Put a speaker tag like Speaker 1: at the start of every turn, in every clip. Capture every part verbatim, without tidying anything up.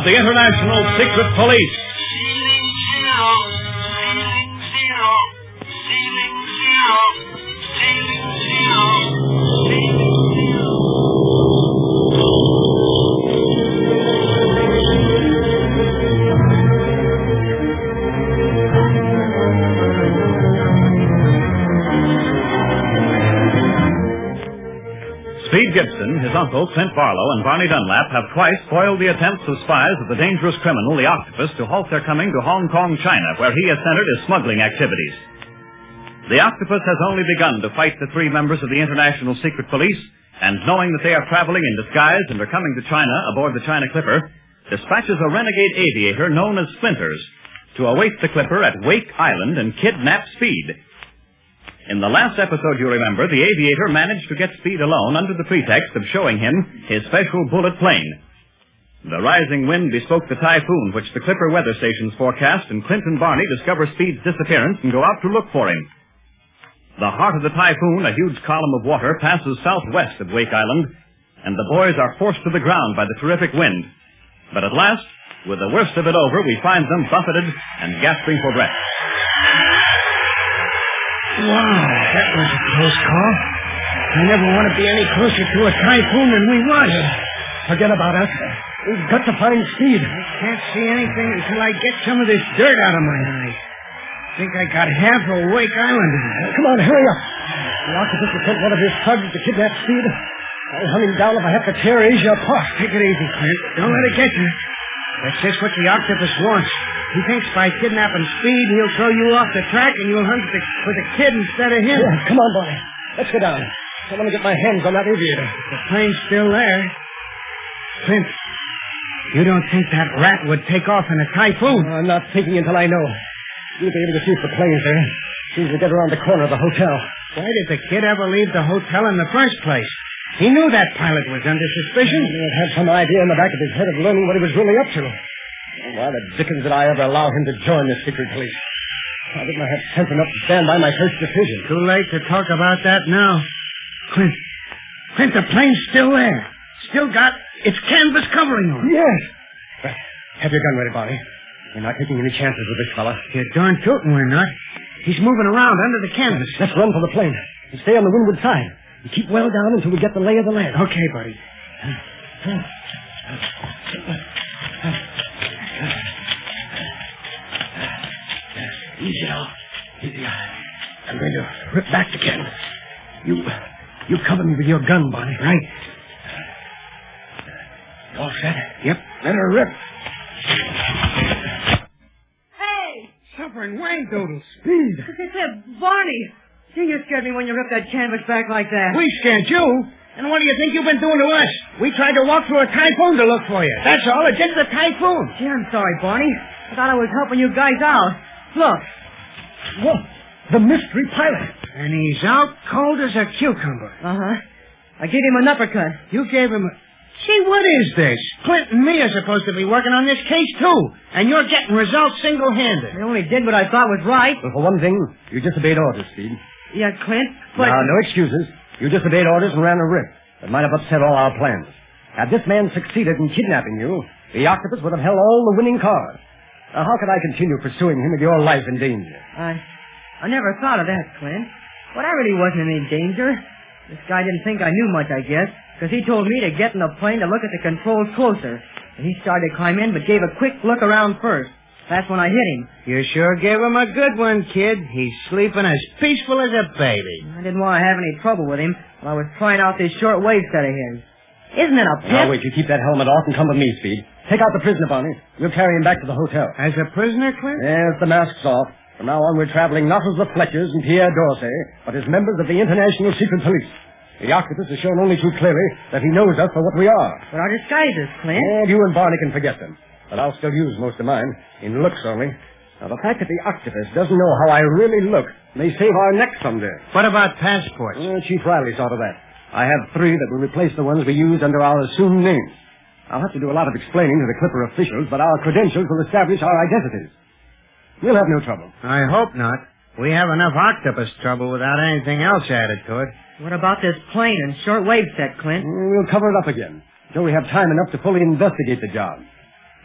Speaker 1: the International Secret Police.
Speaker 2: Ceiling zero, ceiling zero, ceiling zero, ceiling zero, ceiling zero.
Speaker 1: Speed Gibson, his uncle, Clint Barlow, and Barney Dunlap have twice foiled the attempts of spies of the dangerous criminal, the Octopus, to halt their coming to Hong Kong, China, where he has centered his smuggling activities. The Octopus has only begun to fight the three members of the International Secret Police, and knowing that they are traveling in disguise and are coming to China aboard the China Clipper, dispatches a renegade aviator known as Splinters to await the Clipper at Wake Island and kidnap Speed. In the last episode, you remember, the aviator managed to get Speed alone under the pretext of showing him his special bullet plane. The rising wind bespoke the typhoon which the Clipper weather stations forecast, and Clint and Barney discover Speed's disappearance and go out to look for him. The heart of the typhoon, a huge column of water, passes southwest of Wake Island, and the boys are forced to the ground by the terrific wind. But at last, with the worst of it over, we find them buffeted and gasping for breath.
Speaker 3: Wow, that was a close call. I never want to be any closer to a typhoon than we was.
Speaker 4: Forget about us. We've got to find Speed.
Speaker 3: I can't see anything until I get some of this dirt out of my eyes. I think I got half of Wake Island in there.
Speaker 4: Come on, hurry up. The Octopus has sent one of his thugs to kidnap Speed. I'll hunt him down if I have to tear Asia apart.
Speaker 3: Take it easy, Clint. Don't let it get you. That's just what the Octopus wants. He thinks by kidnapping Speed, he'll throw you off the track and you'll hunt the, for the kid instead of him.
Speaker 4: Yeah, come on, boy. Let's go down. I want to get my hands on that aviator.
Speaker 3: The plane's still there. Clint, you don't think that rat would take off in a typhoon?
Speaker 4: No, I'm not thinking until I know. You'll be able to see if the plane's there as soon as we get around the corner of the hotel.
Speaker 3: Why did the kid ever leave the hotel in the first place? He knew that pilot was under suspicion.
Speaker 4: He had some idea in the back of his head of learning what he was really up to. Why the dickens did I ever allow him to join the secret police? I didn't have sense enough to stand by my first decision.
Speaker 3: Too late to talk about that now. Clint, Clint, the plane's still there. Still got its canvas covering on it.
Speaker 4: Yes. Well, have your gun ready, Barney. We're not taking any chances with this fella.
Speaker 3: You're darn tootin' we're not. He's moving around under the canvas.
Speaker 4: Let's run for the plane and stay on the windward side. And keep well down until we get the lay of the land.
Speaker 3: Okay, buddy.
Speaker 4: Easy now. Easy. I'm going to rip back the canvas. You, you cover me with your gun, Barney.
Speaker 3: Right.
Speaker 4: You all set?
Speaker 3: Yep.
Speaker 4: Let her rip.
Speaker 5: Hey!
Speaker 3: Suffering wang doodles.
Speaker 4: Speed.
Speaker 5: It's that Barney. Gee, you scared me when you ripped that canvas back like that.
Speaker 3: We scared you? And what do you think you've been doing to us? We tried to walk through a typhoon to look for you. That's all. It's just a typhoon.
Speaker 5: Gee, I'm sorry, Barney. I thought I was helping you guys out. Look.
Speaker 4: Look. The mystery pilot.
Speaker 3: And he's out cold as a cucumber.
Speaker 5: Uh-huh. I gave him an uppercut.
Speaker 3: You gave him a... Gee, what is this? Clint and me are supposed to be working on this case, too. And you're getting results single-handed.
Speaker 5: I only did what I thought was right.
Speaker 4: Well, for one thing, you disobeyed orders, Speed.
Speaker 5: Yeah, Clint, but...
Speaker 4: Now, no excuses. You disobeyed orders and ran a risk that might have upset all our plans. Had this man succeeded in kidnapping you, the Octopus would have held all the winning cards. Now, how could I continue pursuing him with your life in danger?
Speaker 5: I... I never thought of that, Clint. But I really wasn't in any danger. This guy didn't think I knew much, I guess, because he told me to get in the plane to look at the controls closer. And he started to climb in, but gave a quick look around first. That's when I hit him.
Speaker 3: You sure gave him a good one, kid. He's sleeping as peaceful as a baby.
Speaker 5: I didn't want to have any trouble with him while I was trying out this short wave set of his. Isn't it a pet?
Speaker 4: Now, wait, you keep that helmet off and come with me, Speed. Take out the prisoner, Barney. We'll carry him back to the hotel.
Speaker 3: As a prisoner, Clint?
Speaker 4: Yes, the mask's off. From now on, we're traveling not as the Fletchers and Pierre Dorsey, but as members of the International Secret Police. The Octopus has shown only too clearly that he knows us for what we are.
Speaker 5: But our disguises, Clint.
Speaker 4: And you and Barney can forget them. But I'll still use most of mine, in looks only. Now, the fact that the Octopus doesn't know how I really look may save our necks someday.
Speaker 3: What about passports?
Speaker 4: Well, Chief Riley saw to that. I have three that will replace the ones we used under our assumed names. I'll have to do a lot of explaining to the Clipper officials, but our credentials will establish our identities. We'll have no trouble.
Speaker 3: I hope not. We have enough octopus trouble without anything else added to it.
Speaker 5: What about this plane and short wave set, Clint?
Speaker 4: We'll cover it up again until we have time enough to fully investigate the job.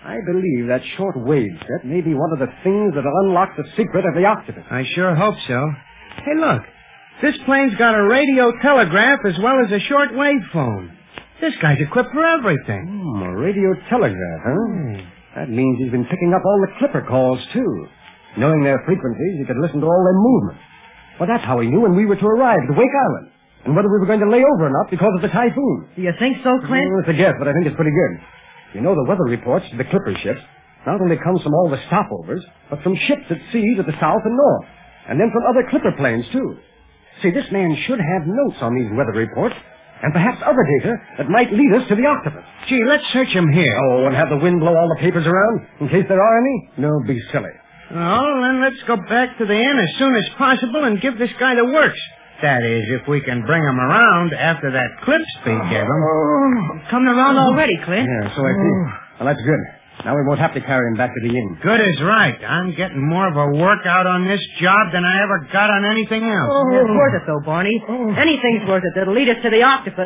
Speaker 4: I believe that short wave set may be one of the things that'll unlock the secret of the octopus.
Speaker 3: I sure hope so. Hey, look. This plane's got a radio telegraph as well as a short-wave phone. This guy's equipped for everything.
Speaker 4: Hmm, a radio telegraph, huh? Hmm. That means he's been picking up all the clipper calls, too. Knowing their frequencies, he could listen to all their movements. Well, that's how he knew when we were to arrive at Wake Island, and whether we were going to lay over or not because of the typhoon.
Speaker 5: Do you think so, Clint?
Speaker 4: Well, it's a guess, but I think it's pretty good. You know, the weather reports to the clipper ships not only comes from all the stopovers, but from ships at sea to the south and north, and then from other clipper planes, too. See, this man should have notes on these weather reports, and perhaps other data that might lead us to the octopus.
Speaker 3: Gee, let's search him here.
Speaker 4: Oh, and have the wind blow all the papers around, in case there are any? No, be silly.
Speaker 3: Oh, then let's go back to the inn as soon as possible and give this guy the works. That is, if we can bring him around after that clip speed gave him.
Speaker 5: Oh, coming around already, Clint.
Speaker 4: Yeah, so I see. Well, that's good. Now we won't have to carry him back to the inn.
Speaker 3: Good is right. I'm getting more of a workout on this job than I ever got on anything else.
Speaker 5: Oh. It's worth it, though, Barney. Oh. Anything's worth it that'll lead us to the octopus.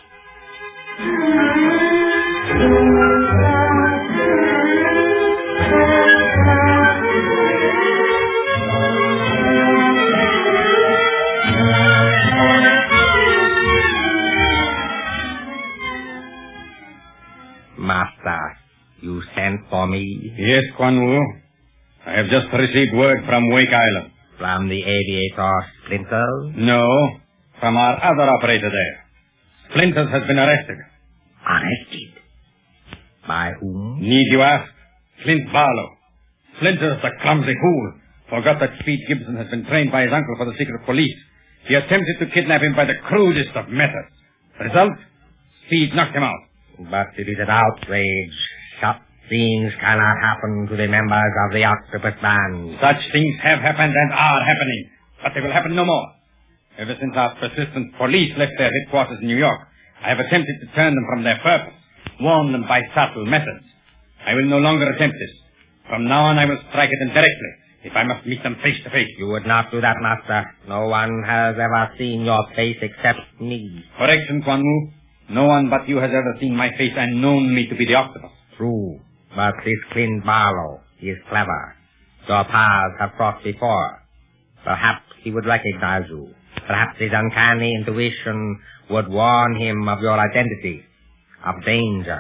Speaker 6: Master, you sent for me?
Speaker 7: Yes, Quan Wu. I have just received word from Wake Island.
Speaker 6: From the aviator Splinters?
Speaker 7: No, from our other operator there. Splinters has been arrested.
Speaker 6: Arrested? By whom?
Speaker 7: Need you ask? Clint Barlow. Splinters, the clumsy fool, forgot that Speed Gibson has been trained by his uncle for the secret police. He attempted to kidnap him by the crudest of methods. Result? Speed knocked him out.
Speaker 6: But it is an outrage. Such things cannot happen to the members of the octopus band.
Speaker 7: Such things have happened and are happening, but they will happen no more. Ever since our persistent police left their headquarters in New York, I have attempted to turn them from their purpose, warn them by subtle methods. I will no longer attempt this. From now on, I will strike at them directly, if I must meet them face to face.
Speaker 6: You would not do that, Master. No one has ever seen your face except me.
Speaker 7: Correction, Quan Wu. No one but you has ever seen my face and known me to be the octopus.
Speaker 6: True. But this Clint Barlow, he is clever. Your paths have crossed before. Perhaps he would recognize you. Perhaps his uncanny intuition would warn him of your identity, of danger.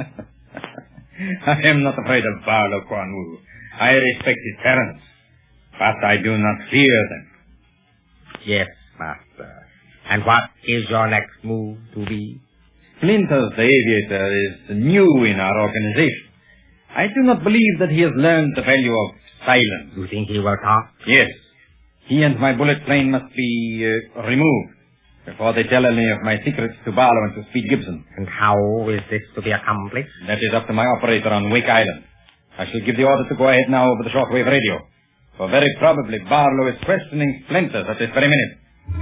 Speaker 7: I am not afraid of Barlow, Quan Wu. I respect his parents, but I do not fear them.
Speaker 6: Yes, Master. And what is your next move to be?
Speaker 7: Splinters, the aviator, is new in our organization. I do not believe that he has learned the value of silence.
Speaker 6: You think he will talk?
Speaker 7: Yes. He and my bullet plane must be uh, removed before they tell any of my secrets to Barlow and to Speed Gibson.
Speaker 6: And how is this to be accomplished?
Speaker 7: That is up to my operator on Wake Island. I shall give the order to go ahead now over the shortwave radio. For very probably Barlow is questioning Splinters at this very minute.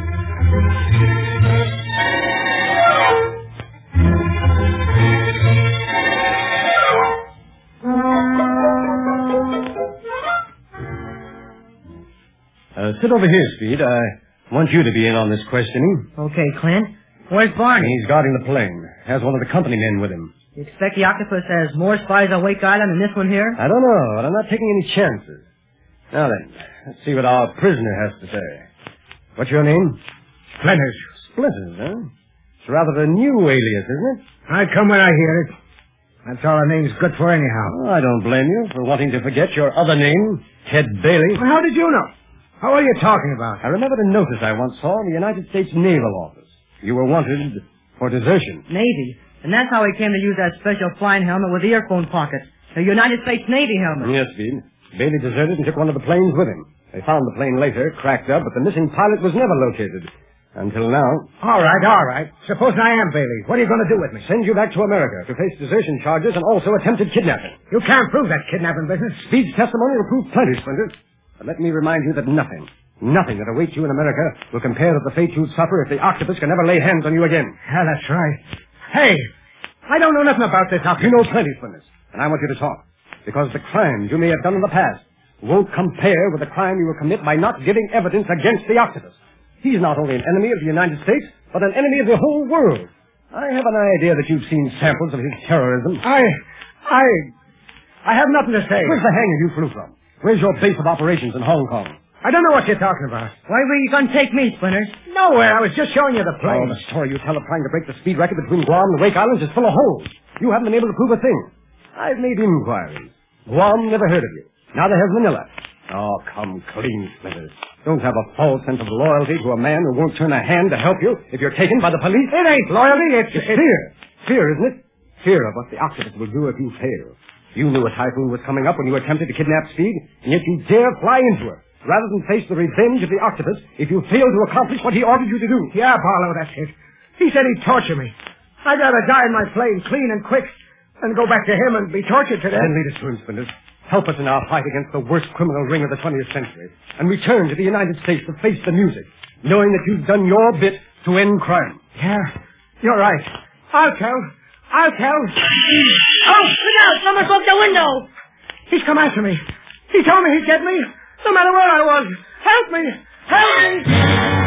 Speaker 4: Uh, sit over here, Speed. I want you to be in on this questioning.
Speaker 5: Okay, Clint. Where's Barney?
Speaker 4: He's guarding the plane. Has one of the company men with him.
Speaker 5: You expect the octopus has more spies on Wake Island than this one here?
Speaker 4: I don't know, but I'm not taking any chances. Now then, let's see what our prisoner has to say. What's your name?
Speaker 3: Splinters.
Speaker 4: Splinters, huh? It's rather a new alias, isn't it?
Speaker 3: I come when I hear it. That's all a name's good for anyhow.
Speaker 4: Oh, I don't blame you for wanting to forget your other name, Ted Bailey.
Speaker 3: Well, how did you know? How are you talking about?
Speaker 4: I remembered a notice I once saw in the United States Naval Office. You were wanted for desertion.
Speaker 5: Navy. And that's how he came to use that special flying helmet with earphone pockets. The United States Navy helmet.
Speaker 4: Yes, Speed. Bailey deserted and took one of the planes with him. They found the plane later, cracked up, but the missing pilot was never located. Until now.
Speaker 3: All right, all right. Supposing I am Bailey. What are you going to do with me?
Speaker 4: Send you back to America to face desertion charges and also attempted kidnapping.
Speaker 3: You can't prove that kidnapping business.
Speaker 4: Speed's testimony will prove plenty, Splinters. But let me remind you that nothing, nothing that awaits you in America will compare to the fate you'd suffer if the octopus can never lay hands on you again.
Speaker 3: Yeah, that's right. Hey, I don't know nothing about this octopus.
Speaker 4: You know plenty, Splinters. And I want you to talk. Because the crimes you may have done in the past won't compare with the crime you will commit by not giving evidence against the octopus. He's not only an enemy of the United States, but an enemy of the whole world. I have an idea that you've seen samples of his terrorism.
Speaker 3: I... I... I have nothing to say.
Speaker 4: Where's the hangar you flew from? Where's your base of operations in Hong Kong?
Speaker 3: I don't know what you're talking about.
Speaker 5: Why were you going to take me, Splinters?
Speaker 3: Nowhere. I was just showing you the
Speaker 4: Oh,
Speaker 3: plane.
Speaker 4: the story you tell of trying to break the speed record between Guam and the Wake Islands is full of holes. You haven't been able to prove a thing. I've made inquiries. Guam never heard of you. Now there's Manila. Oh, come clean, Splinters. Don't have a false sense of loyalty to a man who won't turn a hand to help you if you're taken by the police.
Speaker 3: It ain't loyalty. It's,
Speaker 4: It's
Speaker 3: it's
Speaker 4: fear. Fear, isn't it? Fear of what the Octopus will do if you fail. You knew a typhoon was coming up when you attempted to kidnap Speed, and yet you dare fly into her, rather than face the revenge of the Octopus if you fail to accomplish what he ordered you to do.
Speaker 3: Yeah, Barlow, that's it. He said he'd torture me. I'd rather die in my plane, clean and quick, than go back to him and be tortured to death.
Speaker 4: Then lead us to him, Splinters. Help us in our fight against the worst criminal ring of the twentieth century, and return to the United States to face the music, knowing that you've done your bit to end crime.
Speaker 3: Yeah, you're right. I'll tell. I'll tell.
Speaker 5: Oh, look out! Someone broke the window!
Speaker 3: He's come after me. He told me he'd get me, no matter where I was. Help me! Help me!